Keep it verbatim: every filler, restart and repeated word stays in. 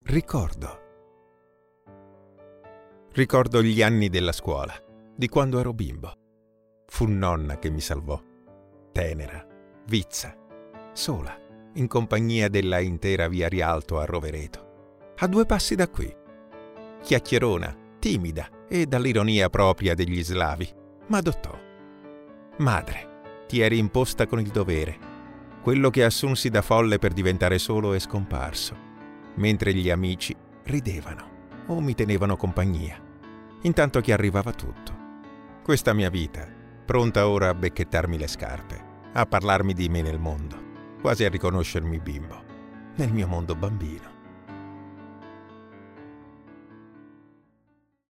Ricordo. Ricordo gli anni della scuola, di quando ero bimbo. Fu nonna che mi salvò, tenera, vizza, sola, in compagnia della intera via Rialto a Rovereto, a due passi da qui. Chiacchierona, timida e dall'ironia propria degli slavi, m'adottò. Madre, ti eri imposta con il dovere. Quello che assunsi da folle per diventare solo è scomparso, mentre gli amici ridevano o mi tenevano compagnia, intanto che arrivava tutto. Questa mia vita, pronta ora a becchettarmi le scarpe, a parlarmi di me nel mondo, quasi a riconoscermi bimbo, nel mio mondo bambino.